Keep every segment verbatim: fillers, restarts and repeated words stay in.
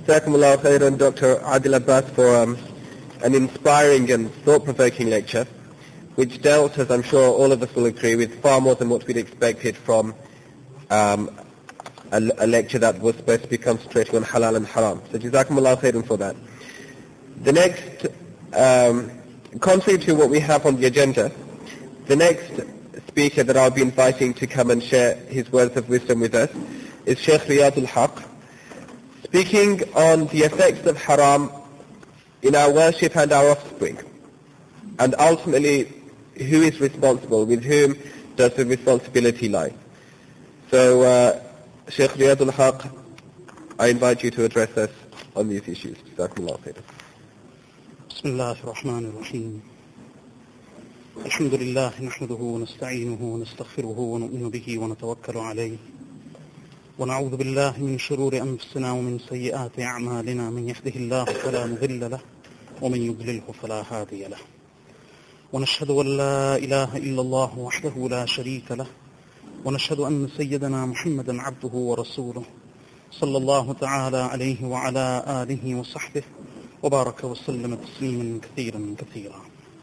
Jazakumullah khairan, Doctor Adil Abbas, for um, an inspiring and thought-provoking lecture, which dealt, as I'm sure all of us will agree, with far more than what we'd expected from um, a, a lecture that was supposed to be concentrating on halal and haram. So Jazakumullah khairan for that. The next, um, contrary to what we have on the agenda, the next speaker that I'll be inviting to come and share his words of wisdom with us is Sheikh Riyadul Haq, speaking on the effects of haram in our worship and our offspring, and ultimately who is responsible, with whom does the responsibility lie. So uh, Sheikh Riyadul Haq, I invite you to address us on these issues. Jazakumullah khairan. Bismillah ar-Rahman ar-Rahim. الحمد لله نحمده ونستعينه ونستغفره ونؤمن به ونتوكل عليه ونعوذ بالله من شرور أنفسنا ومن سيئات أعمالنا من يهده الله فلا مضل له ومن يضلله فلا هادي له ونشهد أن لا إله إلا الله وحده لا شريك له ونشهد أن سيدنا محمدا عبده ورسوله صلى الله تعالى عليه وعلى آله وصحبه وبارك وسلم تسليما كثيرا كثيرا.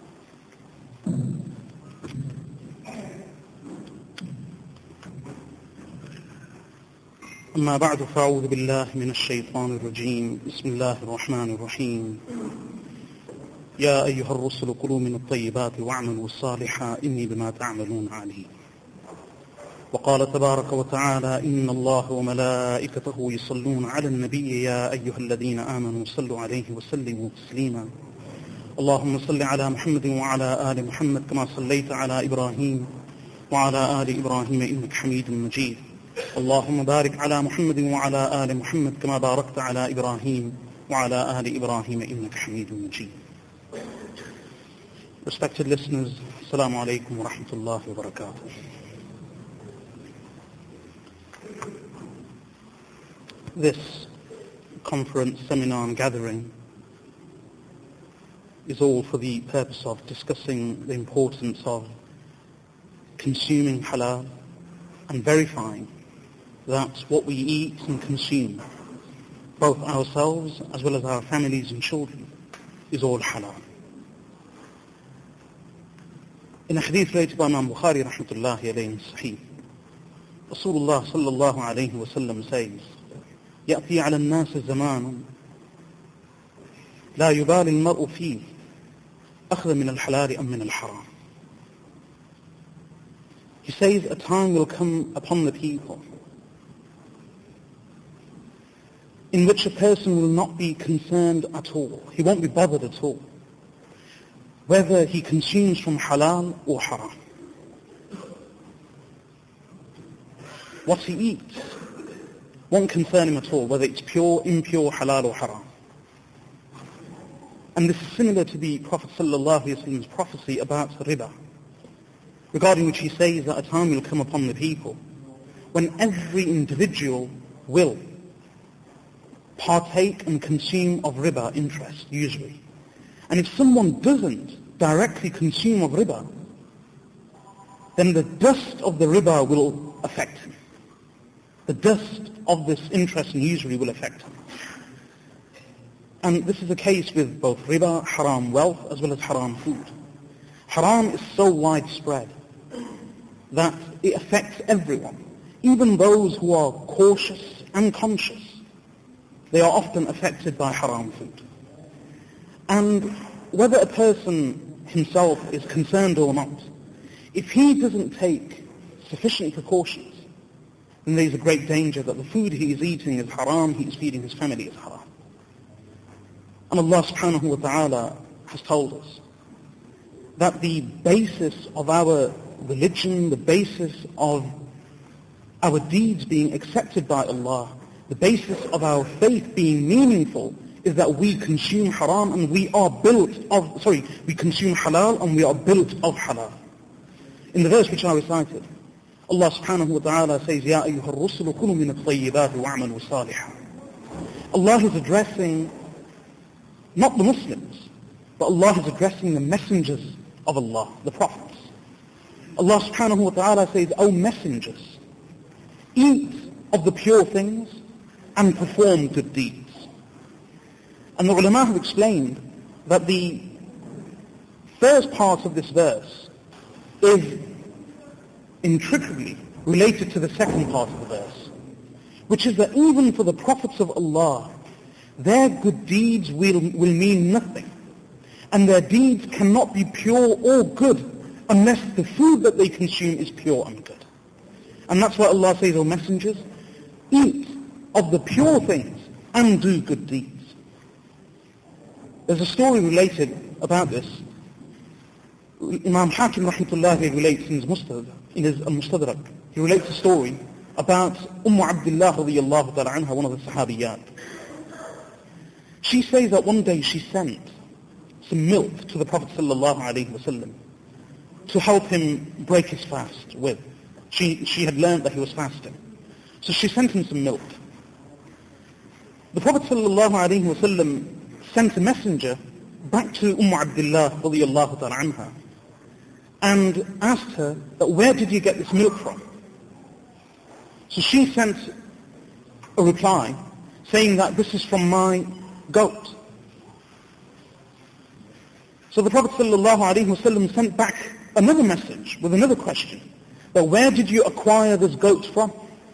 أما بعد فأعوذ بالله من الشيطان الرجيم. بسم الله الرحمن الرحيم. يا أيها الرسل كلوا من الطيبات واعملوا صالحا إني بما تعملون عليم. وقال تبارك وتعالى إن الله وملائكته يصلون على النبي يا أيها الذين آمنوا صلوا عليه وسلموا تسليما. اللهم صل على محمد وعلى آل محمد كما صليت على إبراهيم وعلى آل إبراهيم إنك حميد مجيد. اللهم بارك على محمد وعلى آل محمد كما باركت على إبراهيم وعلى آل إبراهيم إنك حميد مجيد. Respected listeners, Assalamu alaikum wa rahmatullahi wa barakatuh. This conference, seminar and gathering is all for the purpose of discussing the importance of consuming halal and verifying that what we eat and consume, both ourselves as well as our families and children, is all halal. In a hadith related by Imam Bukhari rahmatullahi alayhi sahih, Rasulullah sallallahu alayhi wa sallam says, يأتي على الناس زمان لا يبالي المرء فيه أخذ من الحلال أم من الحرام. He says a time will come upon the people in which a person will not be concerned at all. He won't be bothered at all whether he consumes from halal or haram. What he eats won't concern him at all, whether it's pure, impure, halal or haram. And this is similar to the Prophet ﷺ's prophecy about riba, regarding which he says that a time will come upon the people when every individual will partake and consume of riba interest, usually. And if someone doesn't directly consume of riba, then the dust of the riba will affect him. The dust of this interest and usury will affect him. And this is the case with both riba, haram wealth, as well as haram food. Haram is so widespread that it affects everyone, even those who are cautious and conscious. They are often affected by haram food. And whether a person himself is concerned or not, if he doesn't take sufficient precautions, then there is a great danger that the food he is eating is haram, he is feeding his family is haram. And Allah subhanahu wa ta'ala has told us that the basis of our religion, the basis of our deeds being accepted by Allah, the basis of our faith being meaningful, is that we consume haram and we are built of, sorry, we consume halal and we are built of halal. In the verse which I recited, Allah subhanahu wa ta'ala says, يَا أَيُّهَا الرُّسُلُ كُلُوا مِنَ الطَّيِّبَاتِ وَاعْمَلُوا صَالِحًا. Allah is addressing not the Muslims, but Allah is addressing the messengers of Allah, the prophets. Allah subhanahu wa ta'ala says, O messengers, eat of the pure things and perform good deeds. And the ulama have explained that the first part of this verse is intricately related to the second part of the verse, which is that even for the prophets of Allah, their good deeds will, will mean nothing. And their deeds cannot be pure or good unless the food that they consume is pure and good. And that's why Allah says, O messengers, eat of the pure things and do good deeds. There's a story related about this. Imam Hakim rahmatullahi relates in his Mustadrak, in his Mustadrak, he relates a story about Umm Abdullah radiyallahu ta'ala anha, one of the Sahabiyat. She says that one day she sent some milk to the Prophet sallallahu alaihi wasallam to help him break his fast with. She, she had learned that he was fasting. So she sent him some milk. The Prophet sallallahu alaihi wasallam sent a messenger back to Umm Abdullah radiyallahu ta'ala anha and asked her that where did you get this milk from? So she sent a reply saying that this is from my goat. So the Prophet ﷺ sent back another message with another question, that where did you acquire this goat from?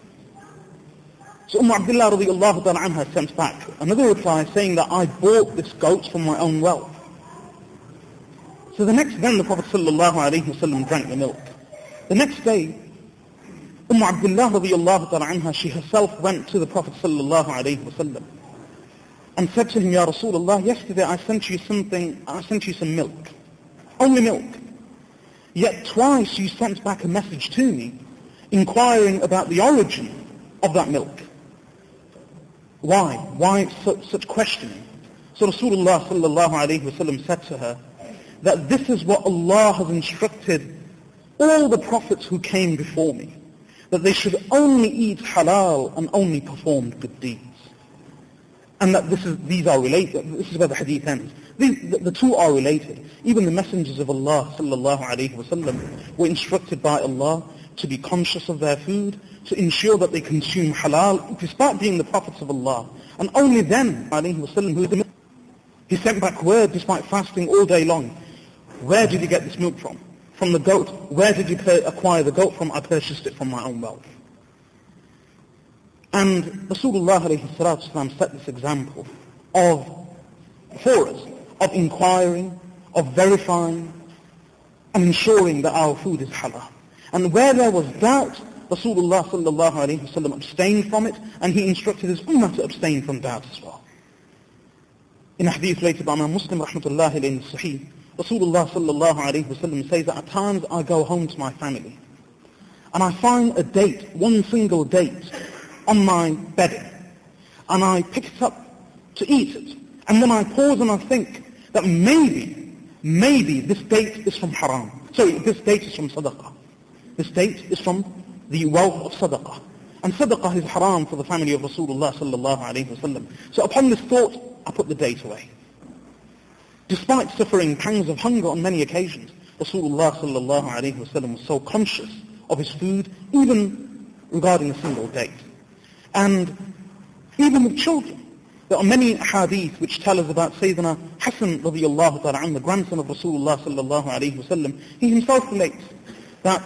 So Umm Abdullah radiallahu ta'ala anha sent back another reply saying that I bought this goat from my own wealth. So the next day the Prophet ﷺ drank the milk. The next day, Umm Abdullah radiallahu ta'ala anha, she herself went to the Prophet ﷺ and said to him, Ya Rasulullah, yesterday I sent you something, I sent you some milk. Only milk. Yet twice you sent back a message to me inquiring about the origin of that milk. Why? Why such, such questioning? So Rasulullah sallallahu alayhi wa sallam said to her that this is what Allah has instructed all the prophets who came before me, that they should only eat halal and only perform good deeds. And that this is, these are related. This is where the hadith ends. These, the, the two are related. Even the messengers of Allah sallallahu alayhi wa sallam were instructed by Allah to be conscious of their food, to ensure that they consume halal, despite being the prophets of Allah. And only then, alayhi wa sallam, who the, he sent back word despite fasting all day long. Where did you get this milk from? From the goat. Where did you per- acquire the goat from? I purchased it from my own wealth. And Rasulullah alayhi salatu wasalam set this example of, for us, of inquiring, of verifying, and ensuring that our food is halal. And where there was doubt, Rasulullah sallallahu alayhi wasallam abstained from it, and he instructed his ummah to abstain from doubt as well. In a hadith related by Imam Muslim rahmatullahi alayhi sahih, Rasulullah sallallahu alayhi wasallam says that at times I go home to my family, and I find a date, one single date, on my bedding, and I pick it up to eat it, and then I pause and I think that maybe, maybe this date is from haram. Sorry, this date is from sadaqah. This date is from the wealth of sadaqah. And sadaqah is haram for the family of Rasulullah sallallahu alayhi wasallam. So upon this thought, I put the date away. Despite suffering pangs of hunger on many occasions, Rasulullah sallallahu alayhi wasallam was so conscious of his food, even regarding a single date. And even with children, there are many hadith which tell us about Sayyidina Hassan radiyallahu ta'ala anhu, the grandson of Rasulullah sallallahu alayhi wasallam. He himself relates that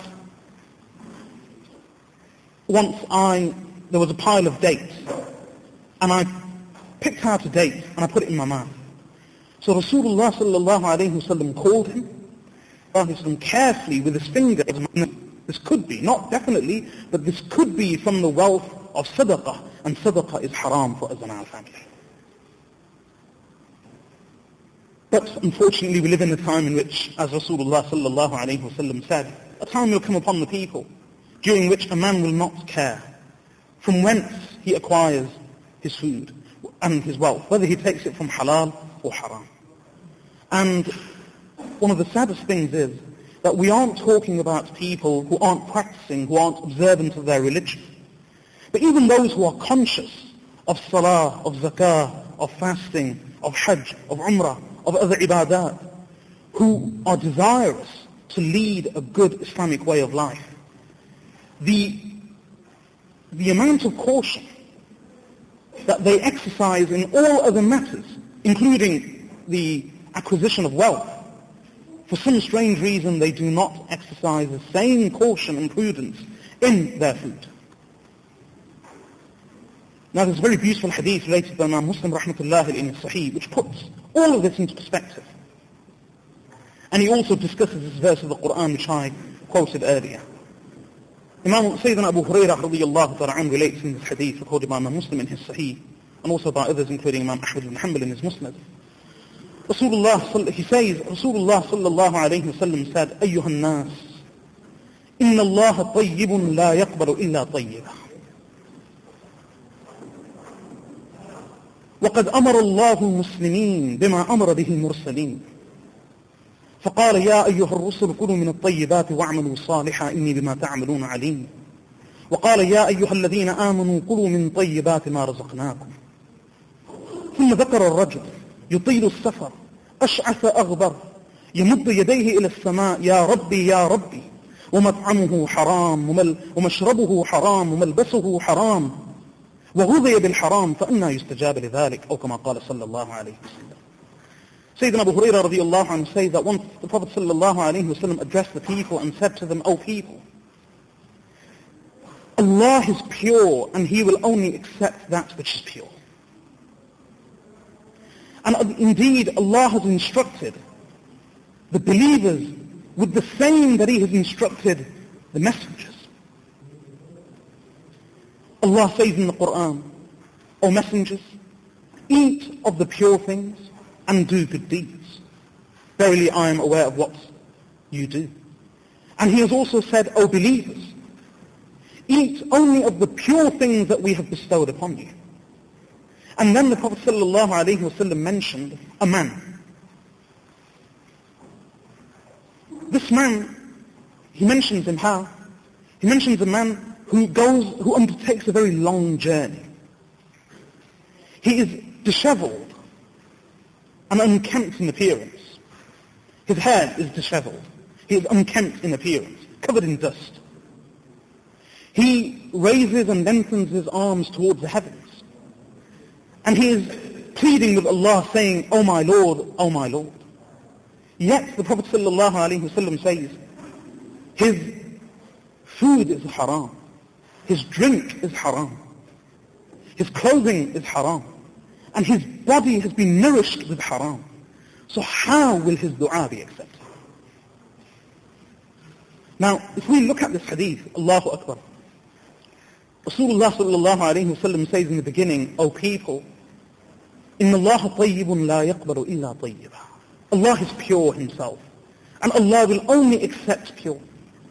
once I, there was a pile of dates, and I picked out a date and I put it in my mouth. So Rasulullah sallallahu alayhi wasallam called him, sallallahu carefully with his finger. This could be, not definitely, but this could be from the wealth of sadaqah, and sadaqah is haram for us and our family. But unfortunately we live in a time in which, as Rasulullah sallallahu alayhi wasallam said, a time will come upon the people during which a man will not care from whence he acquires his food and his wealth, whether he takes it from halal or haram. And one of the saddest things is that we aren't talking about people who aren't practicing, who aren't observant of their religion. But even those who are conscious of salah, of zakah, of fasting, of hajj, of umrah, of other ibadat, who are desirous to lead a good Islamic way of life, the, the amount of caution that they exercise in all other matters including the acquisition of wealth, for some strange reason they do not exercise the same caution and prudence in their food. Now there's a very beautiful hadith related by Imam Muslim rahmatullah in his Sahih, which puts all of this into perspective. And he also discusses this verse of the Quran which I quoted earlier. Imam Sayyidina Abu Hurairah radiyallahu ta'ala anhu relates in this hadith recorded by Imam Muslim in his Sahih, and also by others including Imam Ahmad ibn Hanbal in his Musnad. Rasulullah, he says, Rasulullah sallallahu alayhi wa sallam said, أيها الناس إن الله طيب لا يقبل إلا طيبا. وقد أمر الله المسلمين بما أمر به المرسلين فقال يا أيها الرسل كلوا من الطيبات واعملوا صالحا إني بما تعملون عليم وقال يا أيها الذين آمنوا كلوا من طيبات ما رزقناكم. ثم ذكر الرجل يطيل السفر أشعث أغبر يمد يديه إلى السماء يا ربي يا ربي ومطعمه حرام ومشربه حرام وملبسه حرام وغذي بالحرام فأنا يستجاب لذلك أو كما قال صلى الله عليه وسلم. Sayyidina Abu Hurairah radiyallahu anhu says that once the Prophet sallallahu alayhi wa sallam addressed the people and said to them, O people, Allah is pure and He will only accept that which is pure. And indeed Allah has instructed the believers with the same that He has instructed the messengers. Allah says in the Quran, O messengers, eat of the pure things and do good deeds. Verily I am aware of what you do. And He has also said, O believers, eat only of the pure things that we have bestowed upon you. And then the Prophet sallallahu alayhi wa sallam mentioned a man. This man, he mentions him how? He mentions a man who goes, who undertakes a very long journey. He is disheveled and unkempt in appearance. His hair is disheveled. He is unkempt in appearance, covered in dust. He raises and lengthens his arms towards the heavens. And he is pleading with Allah saying, O my Lord, O my Lord. Yet the Prophet sallallahu alaihi wasallam says, his food is haram. His drink is haram. His clothing is haram. And his body has been nourished with haram. So how will his dua be accepted? Now, if we look at this hadith, Allahu Akbar, Rasulullah sallallahu alayhi wa sallam says in the beginning, O people, إِنَّ اللَّهَ طَيِّبٌ لَا يَقْبَلُ إِلَّا طَيِّبًا. Allah is pure Himself. And Allah will only accept pure.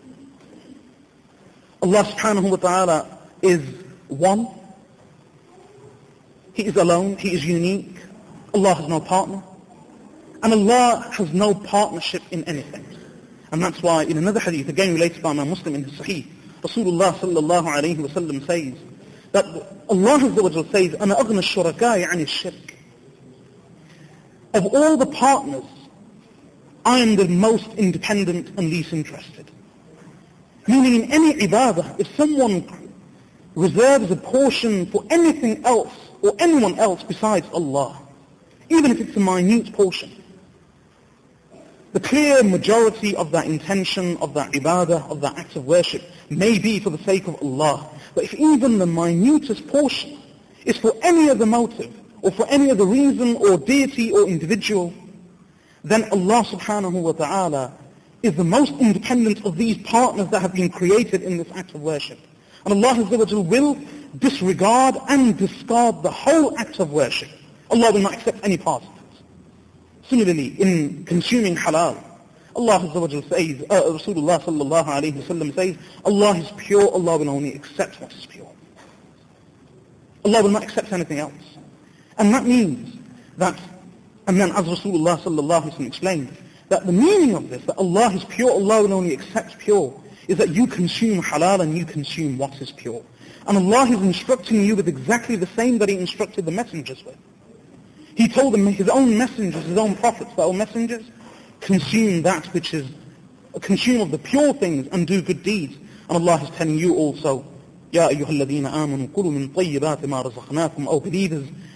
Allah subhanahu wa ta'ala is one. He is alone. He is unique. Allah has no partner. And Allah has no partnership in anything. And that's why in another hadith, again related by Imam Muslim in his Sahih, Rasulullah sallallahu alayhi wa sallam says that Allah Azza wa Jalla says, أَنَا أَغْنَى الشُّرَكَاءِ عَنِ الشِّرْكِ. Of all the partners, I am the most independent and least interested. Meaning in any ibadah, if someone reserves a portion for anything else or anyone else besides Allah, even if it's a minute portion, the clear majority of that intention, of that ibadah, of that act of worship may be for the sake of Allah. But if even the minutest portion is for any other motive, or for any other reason, or deity, or individual, then Allah subhanahu wa ta'ala is the most independent of these partners that have been created in this act of worship. And Allah Azza wa Jalla will disregard and discard the whole act of worship. Allah will not accept any part of it. Similarly, in consuming halal, Allah Azza wa Jalla says, uh, Rasulullah sallallahu alayhi wa sallam says, Allah is pure, Allah will only accept what is pure. Allah will not accept anything else. And that means that, and then as Rasulullah sallallahu alayhi wa sallam explained, that the meaning of this, that Allah is pure, Allah will only accept pure, is that you consume halal and you consume what is pure. And Allah is instructing you with exactly the same that He instructed the messengers with. He told them, His own messengers, His own prophets, the own messengers, consume that which is, consume of the pure things and do good deeds. And Allah is telling you also, يَا أَيُّهَا الَّذِينَ آمَنُوا كُلُوا مِنْ طَيِّبَاتِ مَا رَزَقْنَاكُمْ. O believers,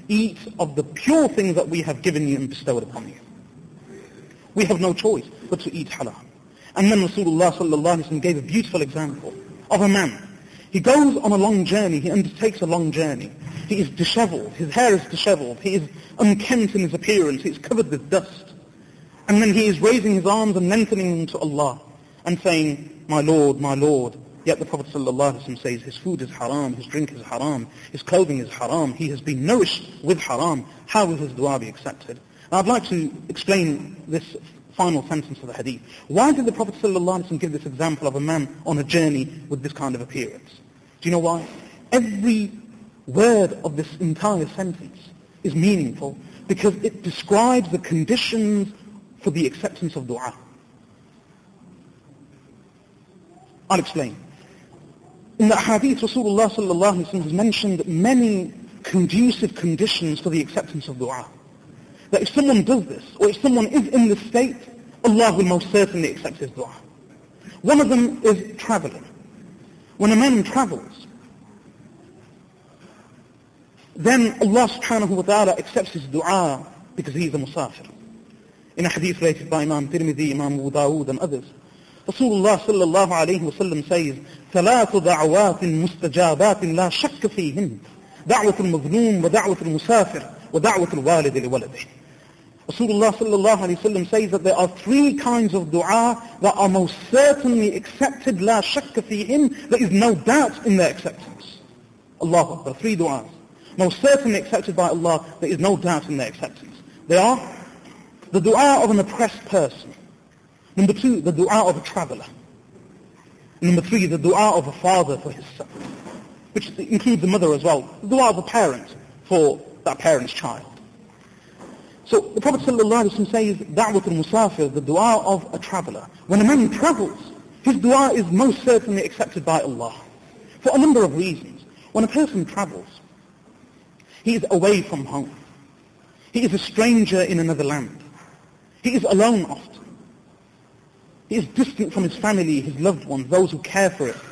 eat of the pure things that we have given you and bestowed upon you. We have no choice but to eat halal. And then Rasulullah sallallahu alaihi wasallam gave a beautiful example of a man. He goes on a long journey, he undertakes a long journey. He is disheveled, his hair is disheveled, he is unkempt in his appearance, he is covered with dust. And then he is raising his arms and lengthening them to Allah and saying, my Lord, my Lord. Yet the Prophet ﷺ says his food is haram, his drink is haram, his clothing is haram, he has been nourished with haram. How will his dua be accepted? Now I'd like to explain this final sentence of the hadith. Why did the Prophet ﷺ give this example of a man on a journey with this kind of appearance? Do you know why? Every word of this entire sentence is meaningful because it describes the conditions for the acceptance of dua. I'll explain. In the hadith, Rasulullah sallallahu alaihi wasallam has mentioned many conducive conditions for the acceptance of dua. That if someone does this, or if someone is in this state, Allah will most certainly accept his dua. One of them is traveling. When a man travels, then Allah subhanahu wa ta'ala accepts his dua because he is a musafir. In a hadith related by Imam Tirmidhi, Imam Abu Dawood and others, Rasulullah sallallahu alayhi wa sallam says, ثلاث دعوات مستجابات لا شك فيهن دعوة المظلوم ودعوة المسافر ودعوة الوالد لولده. Rasulullah sallallahu alayhi wa sallam says that there are three kinds of dua that are most certainly accepted, لا شك فيهن, there is no doubt in their acceptance. Allahu Akbar, three du'as. Most certainly accepted by Allah, there is no doubt in their acceptance. They are the dua of an oppressed person. Number two, the dua of a traveler. Number three, the dua of a father for his son, which includes the mother as well. The dua of a parent for that parent's child. So the Prophet ﷺ says, da'wat al-musafir, the dua of a traveler. When a man travels, his dua is most certainly accepted by Allah. For a number of reasons. When a person travels, he is away from home. He is a stranger in another land. He is alone often. He is distant from his family, his loved ones, those who care for it.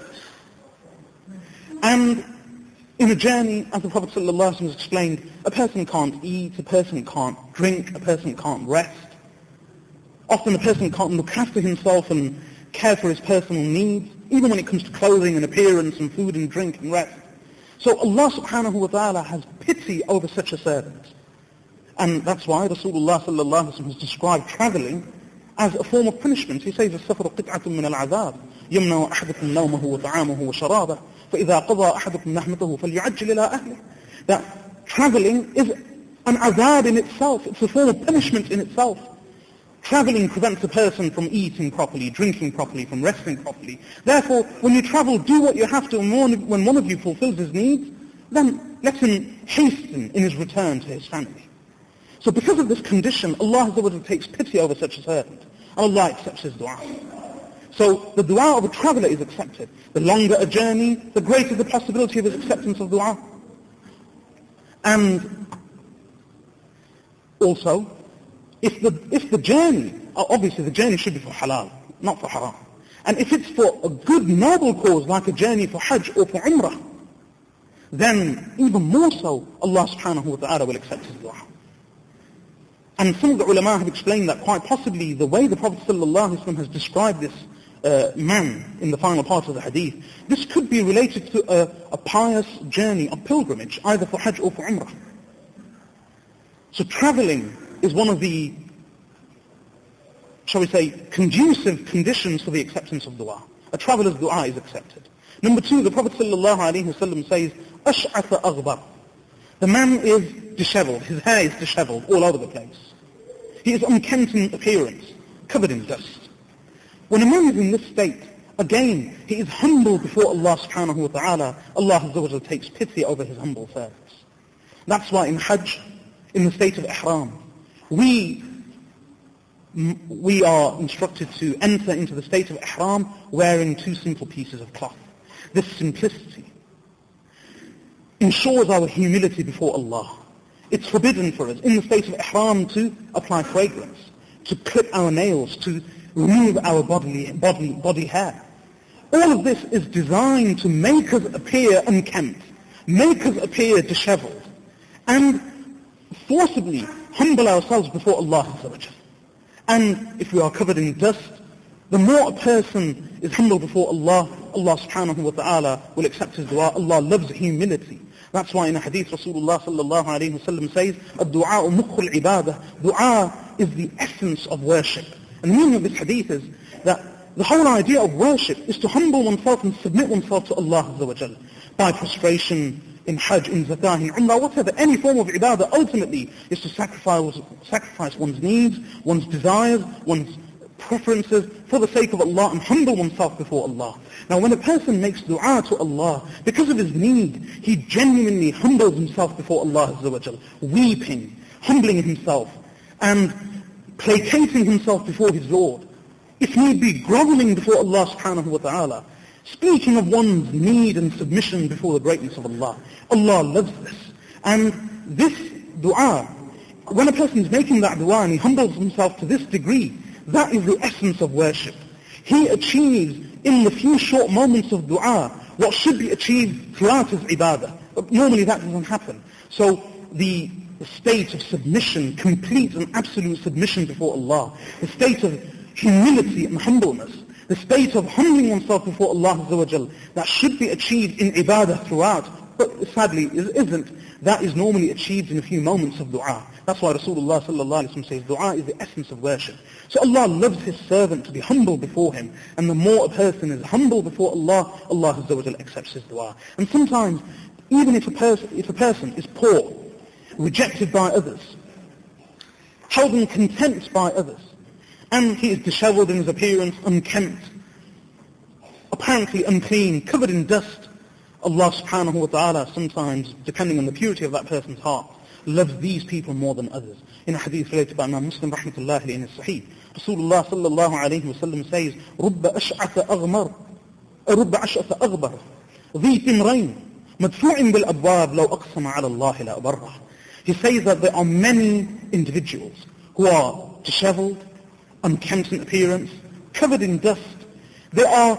And in a journey, as the Prophet ﷺ has explained, a person can't eat, a person can't drink, a person can't rest. Often a person can't look after himself and care for his personal needs, even when it comes to clothing and appearance and food and drink and rest. So Allah subhanahu wa ta'ala has pity over such a servant. And that's why Rasulullah sallallahu alaihi wasallam has described traveling as a form of punishment. He says, السفر قطعة من العذاب يمنع أحدكم نومه وطعامه وشرابه فإذا قضى أحدكم نحمته فليعجل إلى أهله. That traveling is an azab in itself. It's a form of punishment in itself. Traveling prevents a person from eating properly, drinking properly, from resting properly. Therefore, when you travel, do what you have to, and when one of you fulfills his needs, then let him hasten in his return to his family. So because of this condition, Allah takes pity over such a servant, and Allah accepts his dua. So the dua of a traveler is accepted. The longer a journey, the greater the possibility of his acceptance of dua. And also, if the, if the journey, obviously the journey should be for halal, not for haram. And if it's for a good noble cause, like a journey for Hajj or for Umrah, then even more so, Allah subhanahu wa ta'ala will accept his dua. And some of the ulama have explained that quite possibly the way the Prophet sallallahu alaihi wasallam has described this uh, man in the final part of the hadith, this could be related to a, a pious journey, a pilgrimage, either for Hajj or for Umrah. So traveling is one of the, shall we say, conducive conditions for the acceptance of dua. A traveler's dua is accepted. Number two, the Prophet sallallahu alaihi wasallam says, أَشْعَثَ أَغْبَرَ. The man is disheveled, his hair is disheveled all over the place. He is unkempt in appearance, covered in dust. When a man is in this state, again, he is humble before Allah subhanahu wa ta'ala. Allah Azza wa Jalla takes pity over his humble service. That's why in Hajj, in the state of Ihram, we, we are instructed to enter into the state of Ihram wearing two simple pieces of cloth. This simplicity ensures our humility before Allah. It's forbidden for us in the state of Ihram to apply fragrance, to clip our nails, to remove our bodily, body, body hair. All of this is designed to make us appear unkempt, make us appear disheveled. And forcibly humble ourselves before Allah Azza wa Jal. And if we are covered in dust, the more a person is humble before Allah, Allah subhanahu wa ta'ala will accept his dua. Allah loves humility. That's why in a hadith Rasulullah sallallahu alayhi wa sallam says, "Ad-du'a mukhul ibadah." Dua is the essence of worship. And the meaning of this hadith is that the whole idea of worship is to humble oneself and submit oneself to Allah Azza wa Jal by prostration, in Hajj, in Zakah, in Umrah, whatever, any form of ibadah ultimately is to sacrifice, sacrifice one's needs, one's desires, one's preferences for the sake of Allah and humble oneself before Allah. Now when a person makes dua to Allah, because of his need, he genuinely humbles himself before Allah Azza wa Jal, weeping, humbling himself, and placating himself before his Lord. If need be, groveling before Allah subhanahu wa ta'ala, speaking of one's need and submission before the greatness of Allah. Allah loves this. And this dua, when a person is making that dua and he humbles himself to this degree, that is the essence of worship. He achieves in the few short moments of dua what should be achieved throughout his ibadah. But normally that doesn't happen. So the state of submission, complete and absolute submission before Allah, the state of humility and humbleness, the state of humbling oneself before Allah Azza wa Jal, that should be achieved in ibadah throughout, but sadly it isn't. That is normally achieved in a few moments of dua. That's why Rasulullah sallallahu alayhi wa sallam says, dua is the essence of worship. So Allah loves His servant to be humble before Him. And the more a person is humble before Allah, Allah Azza wa Jal accepts his dua. And sometimes, even if a, pers- if a person is poor, rejected by others, held in contempt by others, and he is disheveled in his appearance, unkempt, apparently unclean, covered in dust, Allah subhanahu wa ta'ala sometimes, depending on the purity of that person's heart, loves these people more than others. In a hadith related by Imam Muslim rahmatullahi in his Sahih, Rasulullah sallallahu alayhi wa sallam says, رُبَّ أَشْعَثَ أَغْمَرْ رُبَّ أَشْعَثَ أَغْبَرْ ذِي تِمْرَيْنِ مَدْفُوعٍ بِالْأَبْوَابِ لَوْ أَقْسَمَ عَلَى اللَّهِ لَأَبَرَّهُ. He says that there are many individuals who are disheveled, unkempt in appearance, covered in dust. They are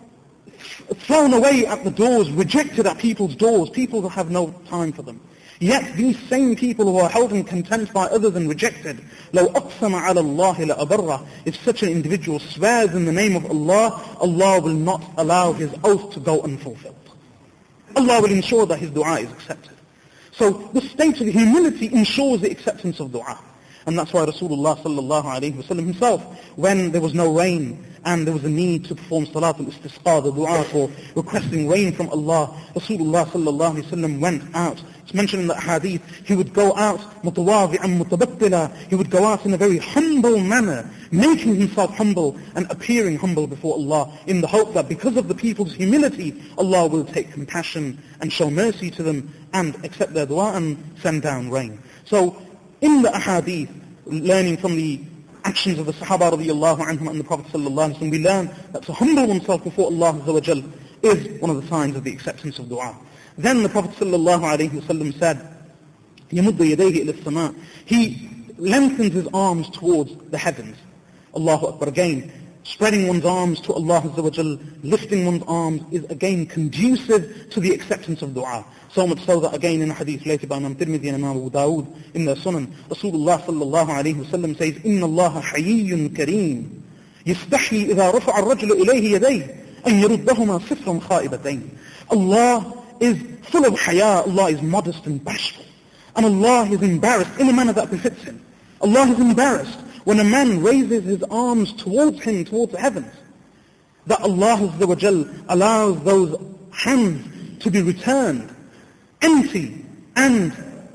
thrown away at the doors, rejected at people's doors, people who have no time for them. Yet these same people who are held in contempt by others and rejected, لَوْ أَقْسَمَ عَلَى اللَّهِ لَأَبَرَّهُ. If such an individual swears in the name of Allah, Allah will not allow his oath to go unfulfilled. Allah will ensure that his dua is accepted. So the state of humility ensures the acceptance of dua. And that's why Rasulullah sallallahu alayhi wa sallam himself, when there was no rain and there was a need to perform salat al-istisqa, the dua for requesting rain from Allah, Rasulullah sallallahu alayhi wa sallam went out. It's mentioned in the hadith, he would go out mutawazi'an mutabattila, he would go out in a very humble manner, making himself humble and appearing humble before Allah, in the hope that because of the people's humility, Allah will take compassion and show mercy to them and accept their dua and send down rain. So, in the ahadith, learning from the actions of the Sahaba radiyallahu anhum and the Prophet sallallahu alaihi wasallam, we learn that to humble oneself before Allah Azza wa Jal is one of the signs of the acceptance of dua. Then the Prophet sallallahu alaihi wasallam said, يَمُدُّ يَدَيْهِ إِلَى السَّمَاءِ. He lengthens his arms towards the heavens. Allahu Akbar. Again, spreading one's arms to Allah Azza wa Jal, lifting one's arms is again conducive to the acceptance of dua. So much so that again in a hadith related by Imam Tirmidhi and Imam Abu Dawood in their Sunan, Rasulullah sallallahu alayhi wa sallam says, إِنَّ اللَّهَ حَيِيٌّ كَرِيمٌ يَسْتَحْيِي إِذَا رَفَعَ الرَّجُلُ إِلَيْهِ يَدَيْهِ أَنْ يَرُدَّهُمَا صِفْرًا خَائِبَتَيْنِ. Allah is full of haya, Allah is modest and bashful. And Allah is embarrassed in a manner that befits Him. Allah is embarrassed when a man raises his arms towards Him, towards the heavens, that Allah Azza wa Jal allows those hands to be returned empty and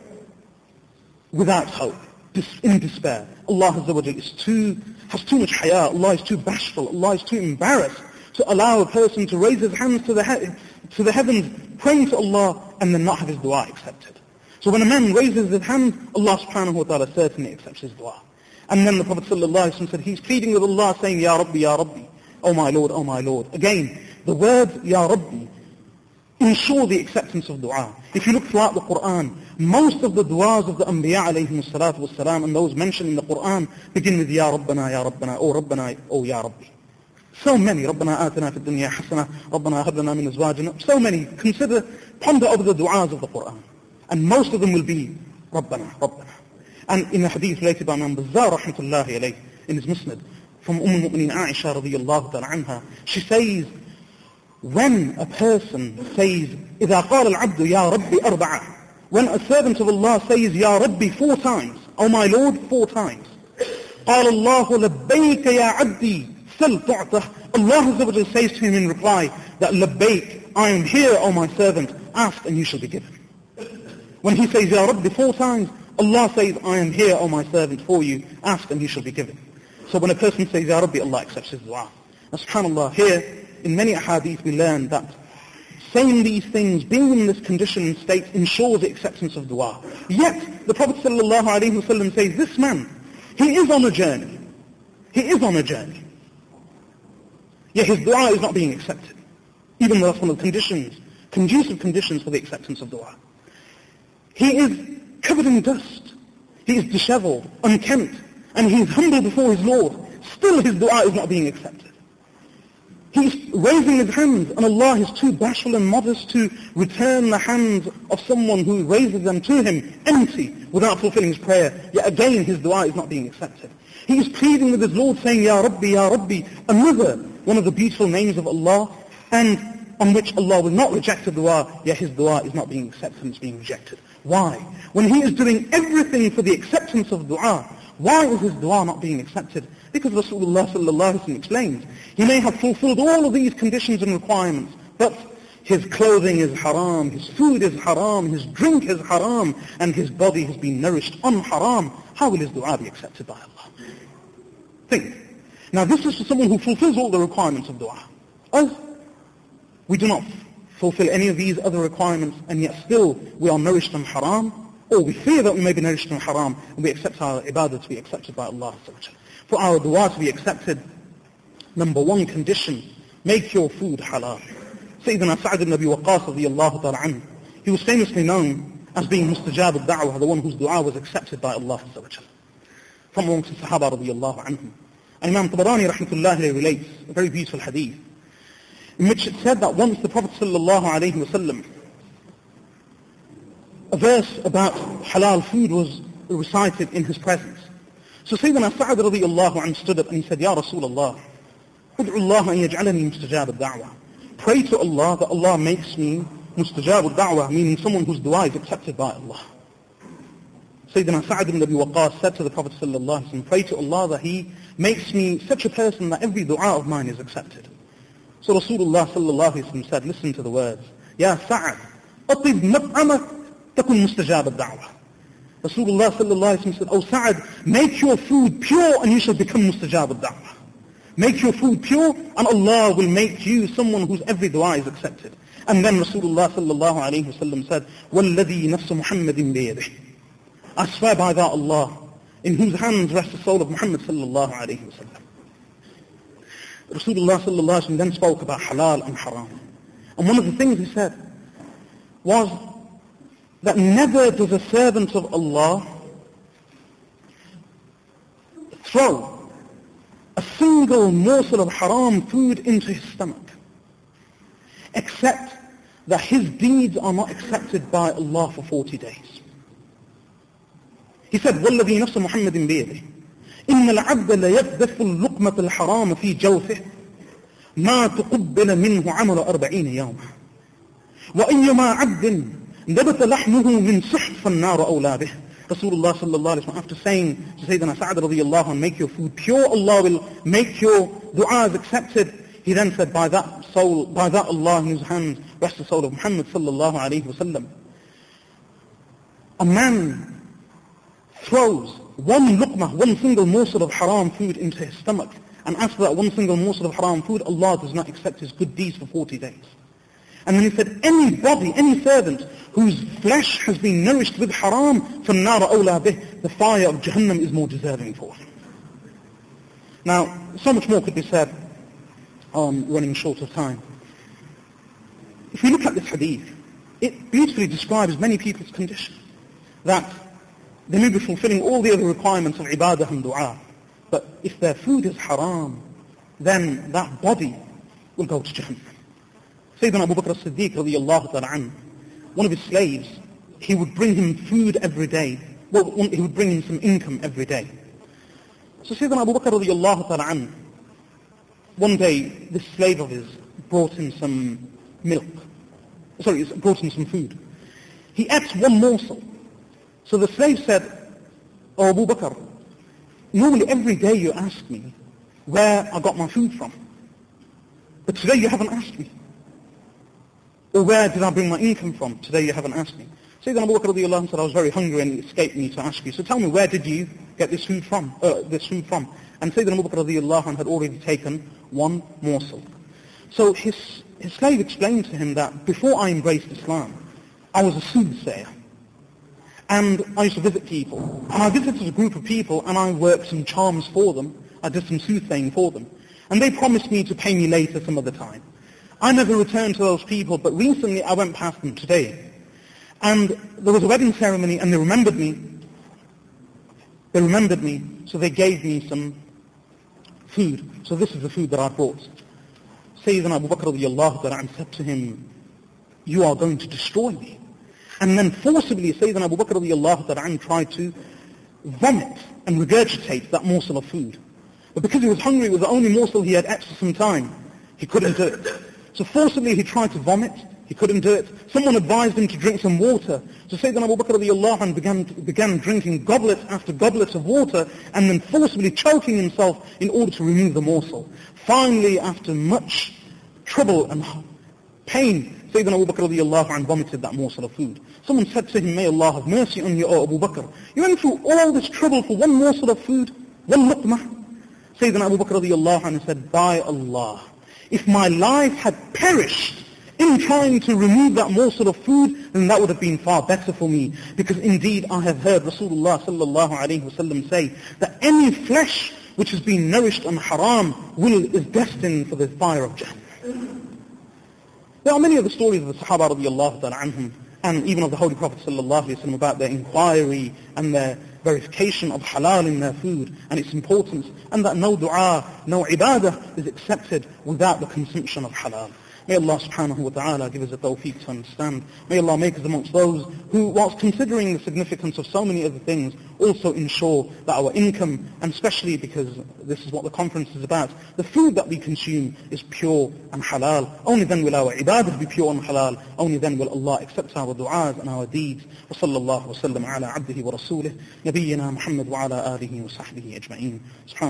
without hope, in despair. Allah Azza wa Jal is too, has too much haya, Allah is too bashful, Allah is too embarrassed to allow a person to raise his hands to the, he- to the heavens, praying to Allah, and then not have his dua accepted. So when a man raises his hand, Allah subhanahu wa ta'ala certainly accepts his dua. And then the Prophet sallallahu alaihi wasallam said, he's pleading with Allah saying, Ya Rabbi, Ya Rabbi, oh my Lord, oh my Lord. Again, the words Ya Rabbi ensure the acceptance of dua. If you look throughout the Qur'an, most of the du'as of the Anbiya alayhim salatu wassalam and those mentioned in the Qur'an begin with Ya Rabbana, Ya Rabbana, oh Rabbana, oh Ya Rabbi. So many, Rabbana atina fid dunya hasana, Rabbana hab lana min azwajina. So many. Consider, ponder over the du'as of the Qur'an. And most of them will be Rabbana, Rabbana. And in a hadith related by Imam Bazzar rahmatullahi alayh in his Musnad, from Umm al-Mu'mineen Aisha radiyallahu ta'ala anha, she says, when a person says, إِذَا قَالَ الْعَبْدُ يَا رَبِّ أَرْبَعَةً, when a servant of Allah says, Ya Rabbi, four times, Oh my Lord, four times, قَالَ اللَّهُ لَبَّيْكَ يَا عَبْدِي سَلْ تُعْطَهُ, Allah Azza wa Jalla says to him in reply that, لَبَّيْك, I am here, O my servant, ask and you shall be given. When he says, Ya Rabbi, four times, Allah says, I am here, O my servant, for you, ask and you shall be given. So when a person says, Ya Rabbi, Allah accepts his dua. Now subhanAllah, here, in many ahadith we learn that saying these things, being in this condition and state, ensures the acceptance of dua. Yet, the Prophet ﷺ says, this man, he is on a journey. He is on a journey. Yet his dua is not being accepted. Even though that's one of the conditions, conducive conditions for the acceptance of dua. He is covered in dust. He is disheveled, unkempt, and he is humble before his Lord. Still his dua is not being accepted. He's raising his hands, and Allah is too bashful and modest to return the hands of someone who raises them to him empty without fulfilling his prayer. Yet again his dua is not being accepted. He is pleading with his Lord saying, Ya Rabbi, Ya Rabbi, another one of the beautiful names of Allah, and on which Allah will not reject the dua, yet his dua is not being accepted and it's being rejected. Why? When he is doing everything for the acceptance of dua, why is his dua not being accepted? Because Rasulullah sallallahu alaihi wasallam explains, he may have fulfilled all of these conditions and requirements, but his clothing is haram, his food is haram, his drink is haram, and his body has been nourished on haram. How will his dua be accepted by Allah? Think. Now this is for someone who fulfills all the requirements of dua. Us, we do not fulfill any of these other requirements, and yet still we are nourished on haram, or we fear that we may be nourished on haram, and we accept our ibadah to be accepted by Allah. For our dua to be accepted, number one condition, make your food halal. Sayyidina Sa'd ibn Abi Waqqas radiyallahu ta'ala anhu, he was famously known as being mustajab al-da'wah, the one whose dua was accepted by Allah. From amongst the Sahaba radiyallahu anhum. Imam Tabarani rahmatullahi alayhi relates a very beautiful hadith, in which it said that once the Prophet sallallahu alayhi wa sallam, a verse about halal food was recited in his presence. So Sayyidina Sa'd radiyallahu anhu stood up and he said, Ya Rasulullah, ud'u Allah an yaj'alani mustajab al-da'wah. Pray to Allah that Allah makes me mustajab al-da'wah, meaning someone whose dua is accepted by Allah. Sayyidina Sa'd ibn Abi Waqqas said to the Prophet sallallahu alaihi wasallam, pray to Allah that He makes me such a person that every dua of mine is accepted. So Rasulullah sallallahu alaihi wasallam said, listen to the words, Ya Sa'd, atib mat'amak takun mustajab al-da'wah. Rasulullah sallallahu alaihi wasallam said, oh Sa'd, make your food pure and you shall become mustajab al-da'wah. Make your food pure and Allah will make you someone whose every dua is accepted. And then Rasulullah sallallahu alaihi wasallam said, وَالَّذِي نَفْسُ مُحَمَّدٍ بِيَدِهِ, I swear by that Allah, in whose hands rests the soul of Muhammad sallallahu alayhi wa sallam. Rasulullah sallallahu alayhi wa sallam then spoke about halal and haram. And one of the things he said was that never does a servant of Allah throw a single morsel of haram food into his stomach, except that his deeds are not accepted by Allah for forty days. He said, وَالَّذِي نَفْسَ مُحَمَّدٍ بِيَدِهِ إِنَّ الْعَبْدَ لَيَقْذَفُ اللُّقْمَةَ الْحَرَامَ فِي جَوْفِهِ مَا تُقُبِّلَ مِنْهُ عَمَلَ أَرْبَعِينَ يَوْمًا وَأَيُّمَا عَبْدٍ نَبَتَ لَحْمُهُ مِنْ سُحْتٍ فَالنَّارُ أَوْلَى بِهِ. Rasulullah sallallahu alayhi wa sallam, after saying to Sayyidina Sa'd radiyallahu anhu, make your food pure, Allah will make your du'as accepted. He then said, by that soul, by that Allah in whose hands rests the soul of Muhammad sallallahu alayhi wa sallam, a man throws one luqmah, one single morsel of haram food into his stomach, and after that one single morsel of haram food, Allah does not accept his good deeds for forty days. And then he said, anybody, any servant whose flesh has been nourished with haram, فَالنَّارَ أَوْلَى بِهِ, the fire of Jahannam is more deserving for him. Now, so much more could be said, um, running short of time. If we look at this hadith, it beautifully describes many people's condition, that they may be fulfilling all the other requirements of ibadah and dua, but if their food is haram, then that body will go to Jahannam. Sayyidina Abu Bakr as-Siddiq radiyallahu ta'ala anhu, one of his slaves, he would bring him food every day well, he would bring in some income every day. So Sayyidina Abu Bakr radiallahu ta'ala anhu, one day this slave of his brought him some milk, sorry, brought him some food. He ate one morsel. So the slave said, "Oh Abu Bakr, normally every day you ask me where I got my food from, but today you haven't asked me. Or where did I bring my income from? Today you haven't asked me." Sayyidina Abu Bakr radiallahu anhu said, "I was very hungry and it escaped me to ask you. So tell me, where did you get this food from?" Uh, this food from? And Sayyidina Abu Bakr radiallahu anhu had already taken one morsel. So his, his slave explained to him that before I embraced Islam, I was a soothsayer. And I used to visit people. And I visited a group of people and I worked some charms for them. I did some soothsaying for them. And they promised me to pay me later some other time. I never returned to those people, but recently I went past them today. And there was a wedding ceremony and they remembered me. They remembered me, so they gave me some food. So this is the food that I brought. Sayyidina Abu Bakr radiallahu ta'ala said to him, "You are going to destroy me." And then forcibly Sayyidina Abu Bakr radiallahu ta'ala tried to vomit and regurgitate that morsel of food. But because he was hungry, it was the only morsel he had ate for some time. He couldn't do it. So forcibly he tried to vomit. He couldn't do it. Someone advised him to drink some water. So Sayyidina Abu Bakr radiallahu anh began, began drinking goblet after goblet of water and then forcibly choking himself in order to remove the morsel. Finally, after much trouble and pain, Sayyidina Abu Bakr radiallahu anh vomited that morsel of food. Someone said to him, "May Allah have mercy on you, O Abu Bakr. You went through all this trouble for one morsel of food, one luqmah." Sayyidina Abu Bakr radiallahu anh said, "By Allah, if my life had perished in trying to remove that morsel of food, then that would have been far better for me. Because indeed I have heard Rasulullah sallallahu alayhi wa sallam say that any flesh which has been nourished on haram will is destined for the fire of Jahannam." There are many of the stories of the Sahaba radiallahu ta'ala anhum, and even of the Holy Prophet sallallahu alayhi wa sallam, about their inquiry and their verification of halal in their food and its importance, and that no dua, no ibadah is accepted without the consumption of halal. May Allah subhanahu wa ta'ala give us a tawfiq to understand. May Allah make us amongst those who, whilst considering the significance of so many other things, also ensure that our income, and especially because this is what the conference is about, the food that we consume is pure and halal. Only then will our ibadah be pure and halal. Only then will Allah accept our du'as and our deeds. Wa sallallahu wa sallam ala abdihi wa rasulih, nabiyyina Muhammad wa ala alihi wa sahbihi ajma'in.